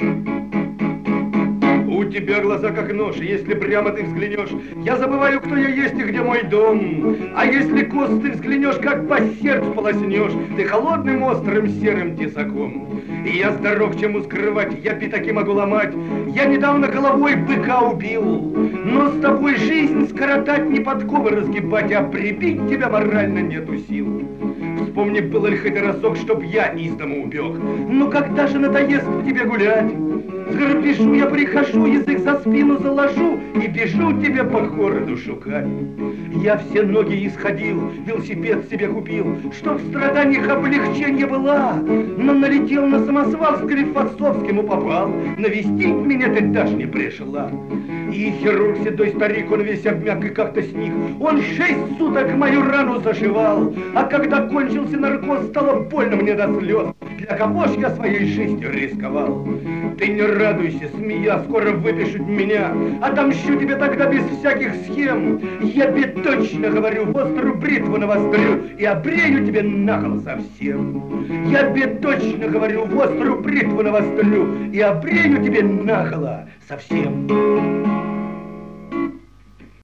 У тебя глаза как нож, если прямо ты взглянешь, я забываю, кто я есть и где мой дом. А если косо ты взглянешь, как по сердцу полоснешь, ты холодным острым серым тесаком. И я здоров, чему скрывать, я пятаки могу ломать. Я недавно головой быка убил, но с тобой жизнь скоротать, не подковы разгибать, а прибить тебя морально нету сил. Вспомни, было ли хоть разок, чтоб я из дома убег. Ну когда же надоест в тебе гулять? С грабежу я прихожу, язык за спину заложу и бежу тебе по городу шукать. Я все ноги исходил, велосипед себе купил, чтоб в страданиях облегчение была, но налетел на самосвал, с Склифосовским упопал, навестить меня ты даже не пришла. И хирург седой старик, он весь обмяк и как-то сник, он 6 суток мою рану зашивал, а когда кончился наркоз, стало больно мне до слез. Для кого ж я своей жизнью рисковал? Ты не радуйся, змея, скоро выпишут меня, отомщу тебе тогда без всяких схем. Я тебе точно говорю, в острую бритву навострю и обрею тебе нахал совсем. Я тебе точно говорю, в острую бритву навострю и обрею тебе нахала совсем.